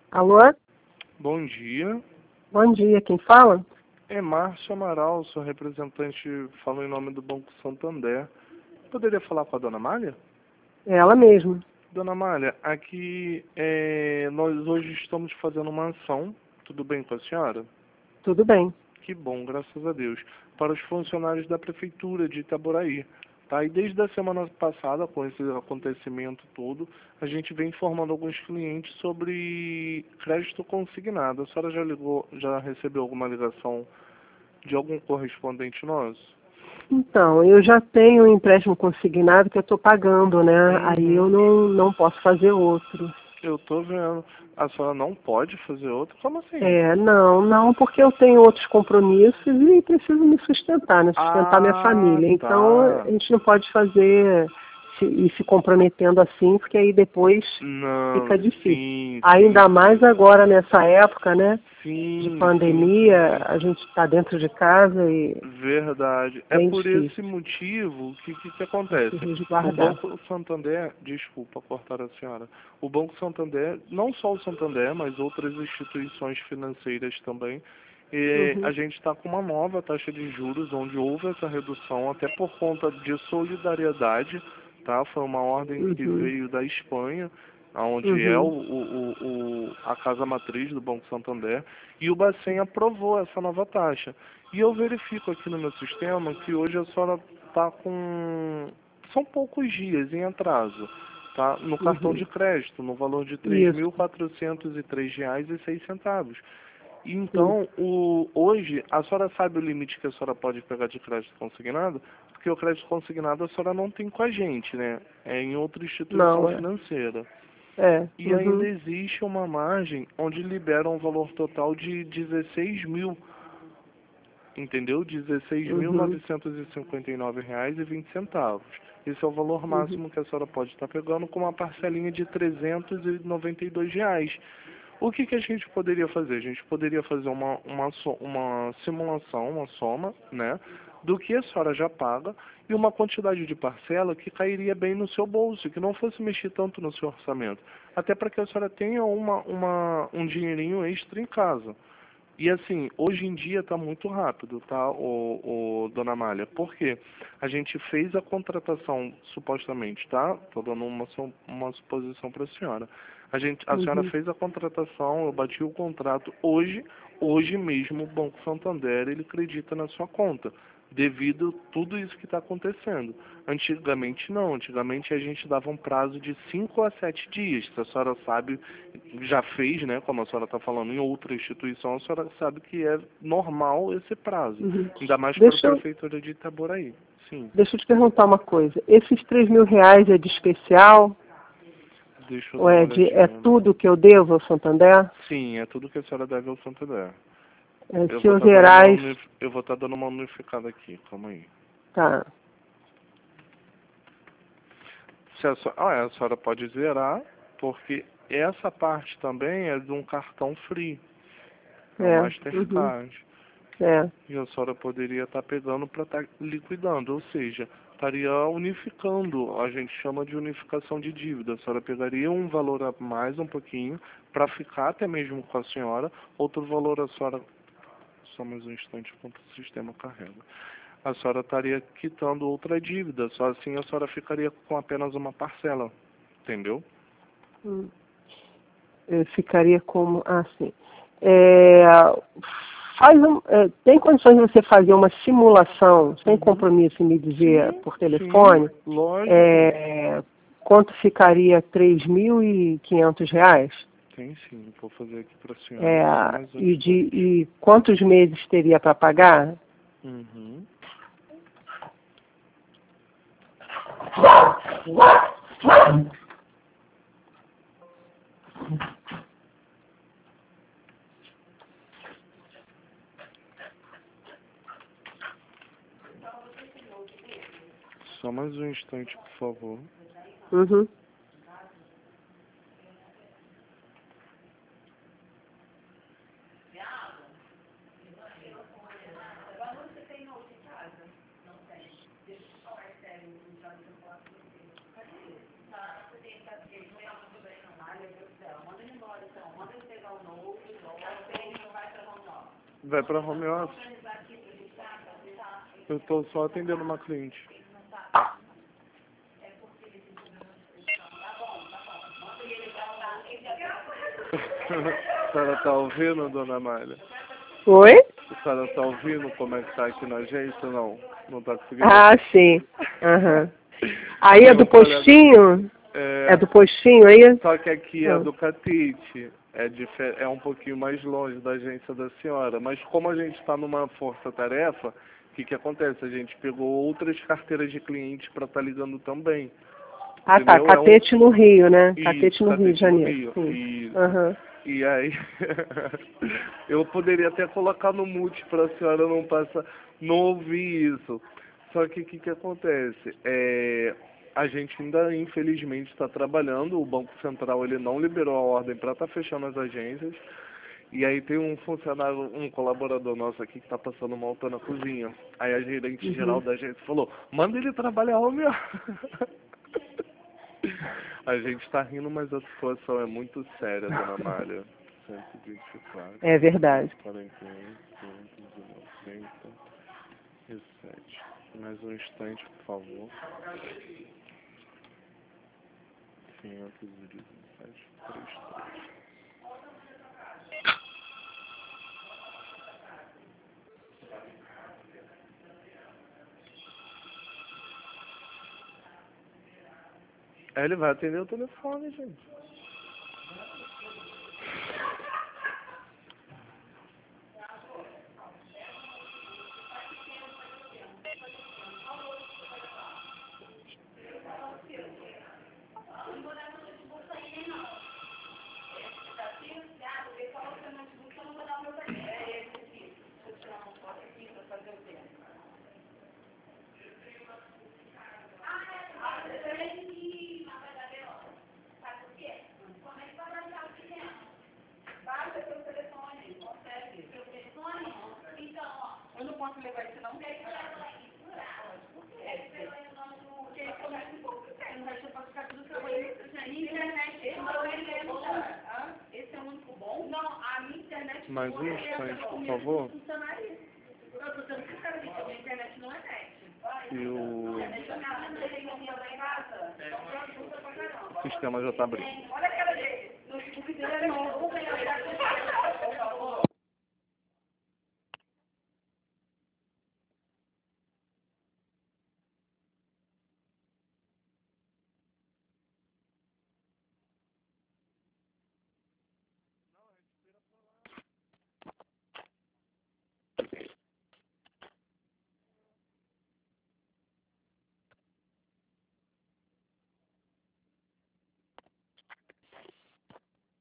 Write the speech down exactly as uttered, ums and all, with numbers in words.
Alô? Bom dia. Bom dia, quem fala? É Márcio Amaral, sou representante, falo em nome do Banco Santander. Poderia falar com a dona Amália? É ela mesma. Dona Amália, aqui é, nós hoje estamos fazendo uma ação, tudo bem com a senhora? Tudo bem. Que bom, graças a Deus. Para os funcionários da Prefeitura de Itaboraí. Tá? E desde a semana passada, com esse acontecimento todo, a gente vem informando alguns clientes sobre crédito consignado. A senhora já ligou, já recebeu alguma ligação de algum correspondente nosso? Então, eu já tenho um empréstimo consignado que eu estou pagando, né? Uhum. Aí eu não, não posso fazer outro. Eu tô vendo. A senhora não pode fazer outro? Como assim? É, não, não, porque eu tenho outros compromissos e preciso me sustentar, né? Sustentar Ah, minha família. Então, tá. a gente não pode fazer se, e se comprometendo assim, porque aí depois Não, fica difícil. sim, Ainda sim, mais sim. agora nessa época, né? De Sim, sim, sim, pandemia, sim. a gente está dentro de casa e Verdade. É bem por esse difícil motivo que que, que para se acontece. O resguardar. Banco Santander, desculpa cortar a senhora, o Banco Santander, não só o Santander, mas outras instituições financeiras também, eh, a Uhum, gente está com uma nova taxa de juros, onde houve essa redução, até por conta de solidariedade, tá? Foi uma ordem que uhum, veio da Espanha, onde é o, uhum, o, o, o- a casa matriz do Banco Santander, e o Bacen aprovou essa nova taxa. E eu verifico aqui no meu sistema que hoje a senhora está com... São poucos dias em atraso, tá? No cartão uhum. de crédito, no valor de três Isso, mil quatrocentos e três reais e seis centavos. sim. Então, o, hoje, a senhora sabe o limite que a senhora pode pegar de crédito consignado? Porque o crédito consignado a senhora não tem com a gente, né? É em outra instituição Não, é. financeira. É. E ainda Uhum, existe uma margem onde libera um valor total de dezesseis mil, entendeu? dezesseis mil uhum, novecentos e cinquenta e nove reais e vinte centavos. Esse é o valor uhum, máximo que a senhora pode estar pegando com uma parcelinha de trezentos e noventa e dois reais. O que que a gente poderia fazer? A gente poderia fazer uma, uma, so- uma simulação, uma soma, né? Do que a senhora já paga e uma quantidade de parcela que cairia bem no seu bolso, que não fosse mexer tanto no seu orçamento. Até para que a senhora tenha uma, uma, um dinheirinho extra em casa. E assim, hoje em dia está muito rápido, tá, o, o dona Amália? Por quê? A gente fez a contratação, supostamente, tá? Estou dando uma, su- uma suposição para a senhora. A, gente, a senhora uhum. fez a contratação, eu bati o contrato. Hoje, hoje mesmo, o Banco Santander, ele acredita na sua conta, devido a tudo isso que está acontecendo. Antigamente não, antigamente a gente dava um prazo de cinco a sete dias. Se a senhora sabe, já fez, né, como a senhora está falando, em outra instituição, a senhora sabe que é normal esse prazo, Uhum. ainda mais para a Deixa eu, Prefeitura de Itaboraí. Sim, deixa eu te perguntar uma coisa. Esses três mil reais é de especial? deixa eu Ou dar uma é, de, é olhadinha. tudo que eu devo ao Santander? Sim, é tudo que a senhora deve ao Santander. É, Eu se vou eu estar dando uma zerar, unif... eu vou estar dando uma unificada aqui, calma aí. tá. Se a, senhora... ah, é, a senhora pode zerar, porque essa parte também é de um cartão free, é o É, uhum, Mastercard. é, E a senhora poderia estar pegando para estar liquidando, ou seja, estaria unificando, a gente chama de unificação de dívida. A senhora pegaria um valor a mais um pouquinho para ficar até mesmo com a senhora, outro valor a senhora, só mais um instante enquanto o sistema carrega. A senhora estaria quitando outra dívida, só assim a senhora ficaria com apenas uma parcela, entendeu? hum, eu ficaria como, ah, sim. É, faz um, é, tem condições de você fazer uma simulação, sem Uhum. compromisso em me dizer Sim, por sim, telefone, lógico. é, quanto ficaria três mil e quinhentos reais? Tem sim, vou fazer aqui para a senhora, só É, mais um e, de, instante. e quantos meses teria para pagar? Uhum. Só mais um instante, por favor. Uhum. Vai para home office. Eu estou só atendendo uma cliente. A senhora está ouvindo, dona Amália? Oi? A senhora está ouvindo como é que está aqui na agência? Não, não está conseguindo. Ah, sim. Uhum. Aí é do Meu colega- postinho? É, É do postinho aí? Só que aqui é Ah. do Catite. É, difer- é um pouquinho mais longe da agência da senhora. Mas como a gente está numa força-tarefa, o que, que acontece? A gente pegou outras carteiras de clientes para estar ligando também. Ah, tá. Entendeu? É um- Catete no Rio, né? Isso, Catete no Rio de Catete no Janeiro. Rio. Sim. Isso. Aham. E aí, eu poderia até colocar no mute para a senhora não passar, não ouvir isso. Só que o que, que acontece? É, a gente ainda, infelizmente, está trabalhando, o Banco Central ele não liberou a ordem para estar fechando as agências. E aí tem um funcionário, um colaborador nosso aqui que está passando mal tá na cozinha. Aí a gerente Uhum. geral da agência falou, manda ele trabalhar home office. A gente está rindo, mas a situação é muito séria, dona Amália. cento e vinte e quatro. É verdade. quarenta e um, quinhentos e noventa e sete. Mais um instante, por favor. quinhentos e dezessete, trinta e três. Aí ele vai atender o telefone, gente. Eu não posso levar isso não, porque aí vai não vai ser para ficar tudo trabalhando. Internet, esse não é bom. Esse é o único bom? Não, a minha internet... Mais um instante, por favor. Eu estou tendo que ficar aqui, a minha internet não é net. E o sistema já está abrindo. Olha